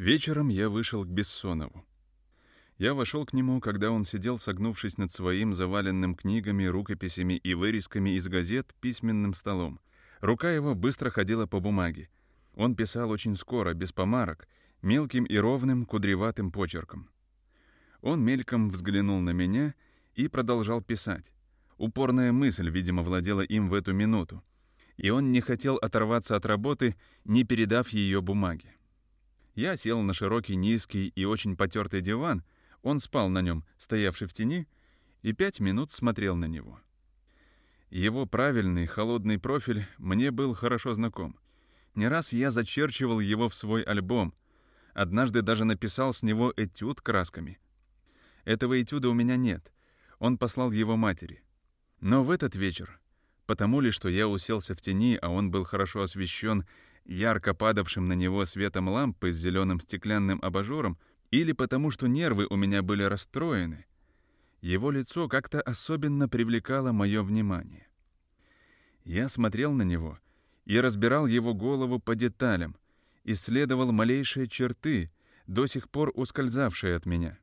Вечером я вышел к Бессонову. Я вошел к нему, когда он сидел, согнувшись над своим заваленным книгами, рукописями и вырезками из газет письменным столом. Рука его быстро ходила по бумаге. Он писал очень скоро, без помарок, мелким и ровным кудреватым почерком. Он мельком взглянул на меня и продолжал писать. Упорная мысль, видимо, владела им в эту минуту, и он не хотел оторваться от работы, не передав ее бумаге. Я сел на широкий, низкий и очень потертый диван, он спал на нем, стоявший в тени, и 5 минут смотрел на него. Его правильный, холодный профиль мне был хорошо знаком. Не раз я зачерчивал его в свой альбом, однажды даже написал с него этюд красками. Этого этюда у меня нет, он послал его матери. Но в этот вечер, потому ли, что я уселся в тени, а он был хорошо освещен ярко падавшим на него светом лампы с зеленым стеклянным абажуром, или потому что нервы у меня были расстроены, его лицо как-то особенно привлекало мое внимание. Я смотрел на него и разбирал его голову по деталям, исследовал малейшие черты, до сих пор ускользавшие от меня.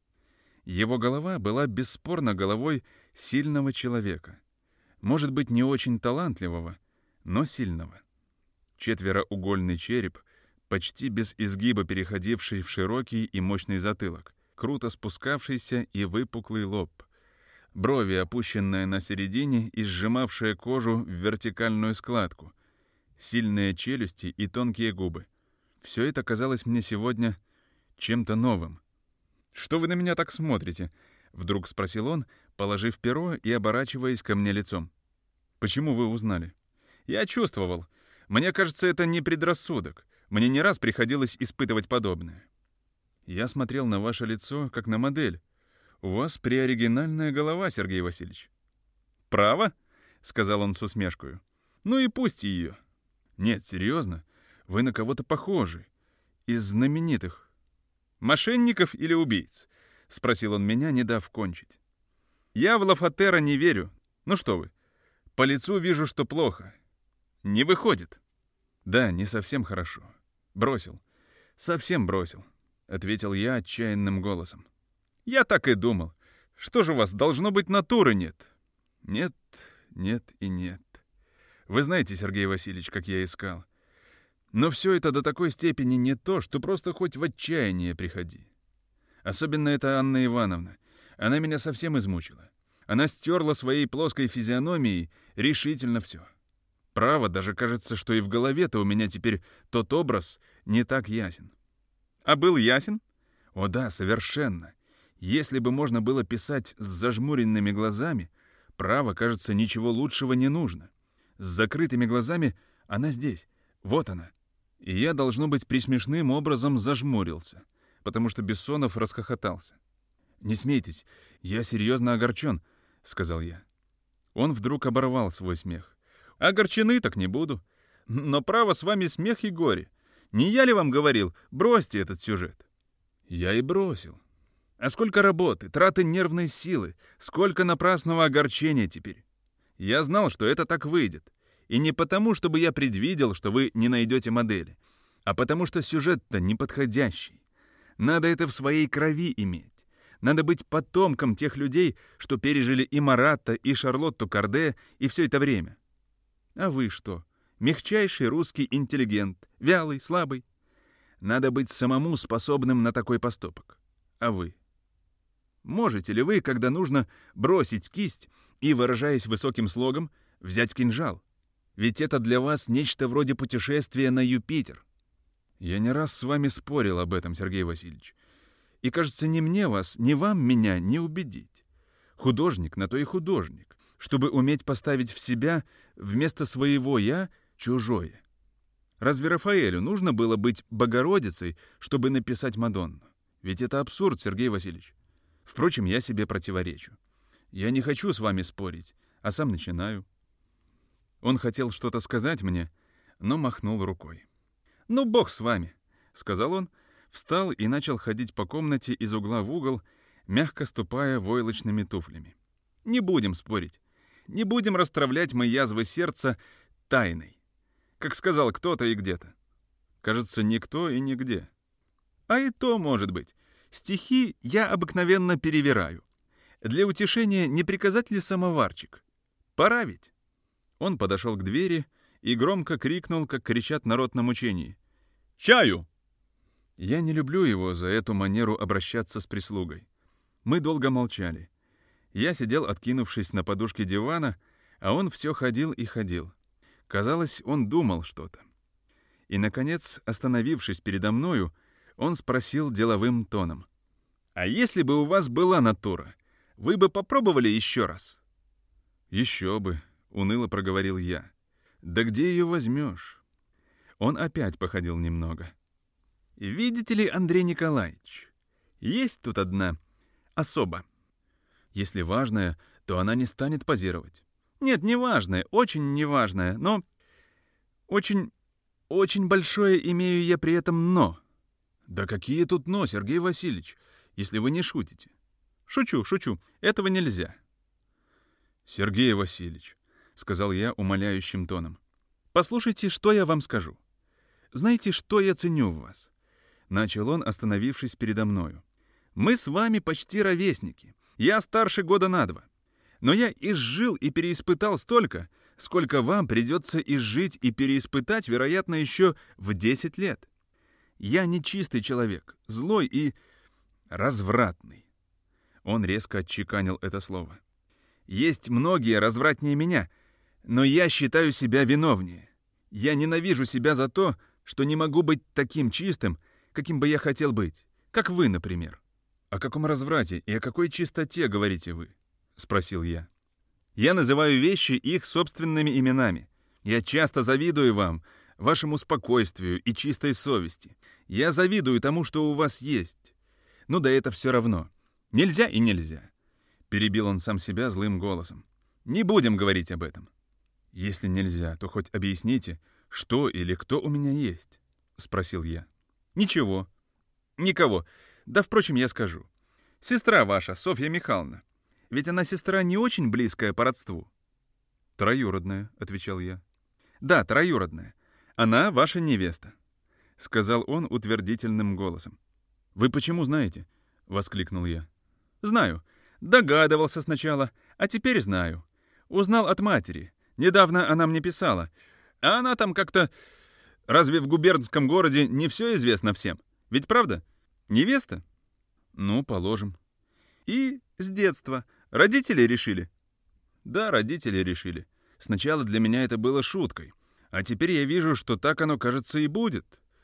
Его голова была бесспорно головой сильного человека, может быть, не очень талантливого, но сильного. Четвероугольный череп, почти без изгиба переходивший в широкий и мощный затылок, круто спускавшийся и выпуклый лоб, брови, опущенные на середине и сжимавшие кожу в вертикальную складку, сильные челюсти и тонкие губы. Все это казалось мне сегодня чем-то новым. «Что вы на меня так смотрите?» — вдруг спросил он, положив перо и оборачиваясь ко мне лицом. «Почему вы узнали?» «Я чувствовал. Мне кажется, это не предрассудок. Мне не раз приходилось испытывать подобное». «Я смотрел на ваше лицо, как на модель. У вас преоригинальная голова, Сергей Васильевич». «Право?» — сказал он с усмешкою. «Ну и пусть ее». «Нет, серьезно. Вы на кого-то похожи. Из знаменитых». «Мошенников или убийц?» — спросил он меня, не дав кончить. «Я в Лафатера не верю. Ну что вы, по лицу вижу, что плохо. Не выходит». «Да, не совсем хорошо. Бросил. Совсем бросил», — ответил я отчаянным голосом. «Я так и думал. Что же у вас, должно быть, натуры нет?» «Нет, нет и нет. Вы знаете, Сергей Васильевич, как я искал. Но все это до такой степени не то, что просто хоть в отчаяние приходи. Особенно это Анна Ивановна. Она меня совсем измучила. Она стерла своей плоской физиономией решительно все. Право, даже кажется, что и в голове-то у меня теперь тот образ не так ясен». «А был ясен?» «О да, совершенно. Если бы можно было писать с зажмуренными глазами, право, кажется, ничего лучшего не нужно. С закрытыми глазами она здесь, вот она». И я, должно быть, присмешным образом зажмурился, потому что Бессонов расхохотался. «Не смейтесь, я серьезно огорчен», — сказал я. Он вдруг оборвал свой смех. «Огорчены так не буду. Но право с вами смех и горе. Не я ли вам говорил, бросьте этот сюжет?» «Я и бросил. А сколько работы, траты нервной силы, сколько напрасного огорчения теперь. Я знал, что это так выйдет. И не потому, чтобы я предвидел, что вы не найдете модели, а потому что сюжет-то неподходящий. Надо это в своей крови иметь. Надо быть потомком тех людей, что пережили и Марата, и Шарлотту Корде, и все это время. А вы что? Мягчайший русский интеллигент, вялый, слабый. Надо быть самому способным на такой поступок. А вы? Можете ли вы, когда нужно, бросить кисть и, выражаясь высоким слогом, взять кинжал? Ведь это для вас нечто вроде путешествия на Юпитер. Я не раз с вами спорил об этом, Сергей Васильевич. И, кажется, ни мне вас, ни вам меня не убедить. Художник на то и художник, чтобы уметь поставить в себя вместо своего «я» чужое. Разве Рафаэлю нужно было быть Богородицей, чтобы написать Мадонну? Ведь это абсурд, Сергей Васильевич. Впрочем, я себе противоречу. Я не хочу с вами спорить, а сам начинаю. Он хотел что-то сказать мне, но махнул рукой. «Ну, бог с вами», — сказал он, встал и начал ходить по комнате из угла в угол, мягко ступая войлочными туфлями. «Не будем спорить. Не будем расстравлять мои язвы сердца тайной, как сказал кто-то и где-то. Кажется, никто и нигде. А и то может быть. Стихи я обыкновенно перевираю. Для утешения не приказать ли самоварчик? Пора ведь. Он подошел к двери и громко крикнул, как кричат народ на мучении. «Чаю!» Я не люблю его за эту манеру обращаться с прислугой. Мы долго молчали. Я сидел, откинувшись на подушке дивана, а он все ходил и ходил. Казалось, он думал что-то. И, наконец, остановившись передо мною, он спросил деловым тоном. «А если бы у вас была натура, вы бы попробовали еще раз?» «Еще бы», — уныло проговорил я. «Да где ее возьмешь?» Он опять походил немного. «Видите ли, Андрей Николаевич, есть тут одна особа. Если важная, то она не станет позировать. Нет, не важная, очень неважная, но очень большое имею я при этом «но». Да какие тут «но», Сергей Васильевич, если вы не шутите? Шучу, этого нельзя. Сергей Васильевич, — сказал я умоляющим тоном, — послушайте, что я вам скажу. Знаете, что я ценю в вас? Начал он, остановившись передо мною. Мы с вами почти ровесники. Я старше года на 2. Но я изжил и переиспытал столько, сколько вам придется изжить и переиспытать, вероятно, еще в 10 лет. Я нечистый человек, злой и развратный. Он резко отчеканил это слово. Есть многие развратнее меня, но я считаю себя виновнее. Я ненавижу себя за то, что не могу быть таким чистым, каким бы я хотел быть, как вы, например. «О каком разврате и о какой чистоте говорите вы?» — спросил я. «Я называю вещи их собственными именами. Я часто завидую вам, вашему спокойствию и чистой совести. Я завидую тому, что у вас есть. Ну да это все равно. Нельзя и нельзя», — перебил он сам себя злым голосом. «Не будем говорить об этом». «Если нельзя, то хоть объясните, что или кто у меня есть?» — спросил я. «Ничего. Никого. Да, впрочем, я скажу. Сестра ваша, Софья Михайловна. Ведь она сестра не очень близкая по родству». «Троюродная», — отвечал я. «Да, троюродная. Она ваша невеста», — сказал он утвердительным голосом. «Вы почему знаете?» — воскликнул я. «Знаю. Догадывался сначала, а теперь знаю. Узнал от матери. Недавно она мне писала. А она там как-то... Разве в губернском городе не все известно всем? Ведь правда? Невеста?» «Ну, положим». «И с детства. Родители решили?» «Да, родители решили. Сначала для меня это было шуткой. А теперь я вижу, что так оно, кажется, и будет.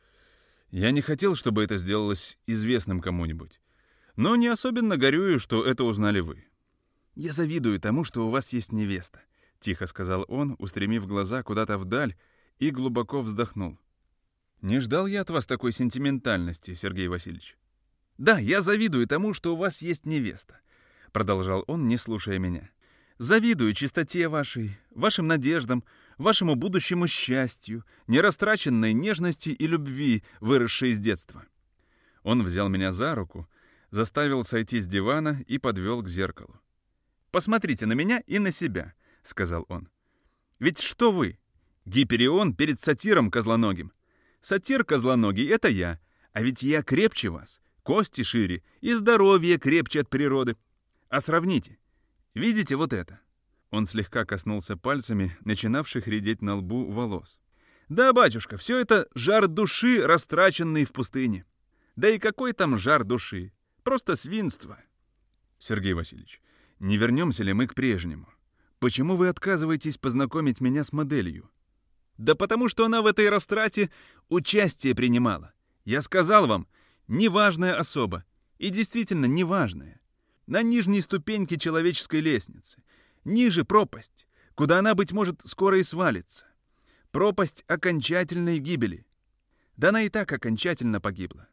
Я не хотел, чтобы это сделалось известным кому-нибудь. Но не особенно горюю, что это узнали вы». «Я завидую тому, что у вас есть невеста», — тихо сказал он, устремив глаза куда-то вдаль, и глубоко вздохнул. «Не ждал я от вас такой сентиментальности, Сергей Васильевич». «Да, я завидую тому, что у вас есть невеста», — продолжал он, не слушая меня. «Завидую чистоте вашей, вашим надеждам, вашему будущему счастью, нерастраченной нежности и любви, выросшей из детства». Он взял меня за руку, заставил сойти с дивана и подвел к зеркалу. «Посмотрите на меня и на себя», — сказал он. «Ведь что вы? Гиперион перед сатиром козлоногим. Сатир козлоногий — это я, а ведь я крепче вас, кости шире и здоровье крепче от природы. А сравните. Видите вот это?» Он слегка коснулся пальцами начинавших редеть на лбу волос. «Да, батюшка, все это жар души, растраченный в пустыне. Да и какой там жар души? Просто свинство». «Сергей Васильевич, не вернемся ли мы к прежнему? Почему вы отказываетесь познакомить меня с моделью?» «Да потому что она в этой растрате участие принимала. Я сказал вам, неважная особа. И действительно неважная. На нижней ступеньке человеческой лестницы. Ниже пропасть, куда она, быть может, скоро и свалится. Пропасть окончательной гибели. Да она и так окончательно погибла».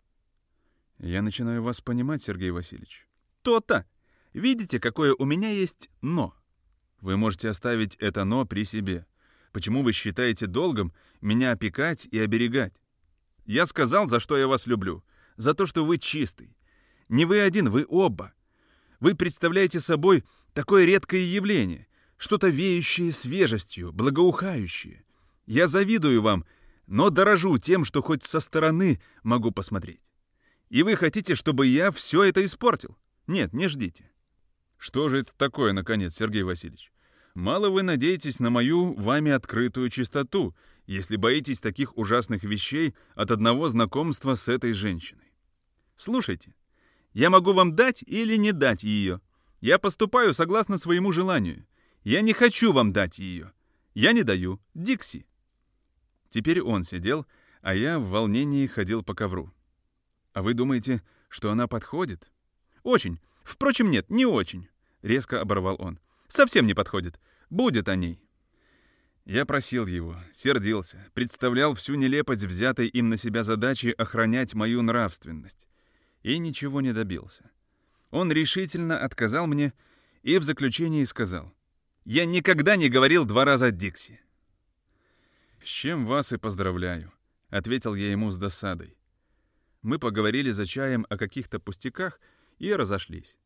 «Я начинаю вас понимать, Сергей Васильевич». «То-то. Видите, какое у меня есть «но»?» «Вы можете оставить это «но» при себе. Почему вы считаете долгом меня опекать и оберегать? Я сказал, за что я вас люблю. За то, что вы чистый. Не вы один, вы оба. Вы представляете собой такое редкое явление, что-то веющее свежестью, благоухающее. Я завидую вам, но дорожу тем, что хоть со стороны могу посмотреть. И вы хотите, чтобы я все это испортил? Нет, не ждите. Что же это такое, наконец, Сергей Васильевич? Мало вы надеетесь на мою вами открытую чистоту, если боитесь таких ужасных вещей от одного знакомства с этой женщиной. Слушайте, я могу вам дать или не дать ее. Я поступаю согласно своему желанию. Я не хочу вам дать ее. Я не даю. Дикси. Теперь он сидел, а я в волнении ходил по ковру. А вы думаете, что она подходит? Очень. Впрочем, нет, не очень. Резко оборвал он. Совсем не подходит. Будет о ней. Я просил его, сердился, представлял всю нелепость взятой им на себя задачи охранять мою нравственность. И ничего не добился. Он решительно отказал мне и в заключении сказал: «Я никогда не говорил 2 раза Дикси». «С чем вас и поздравляю», — ответил я ему с досадой. Мы поговорили за чаем о каких-то пустяках и разошлись.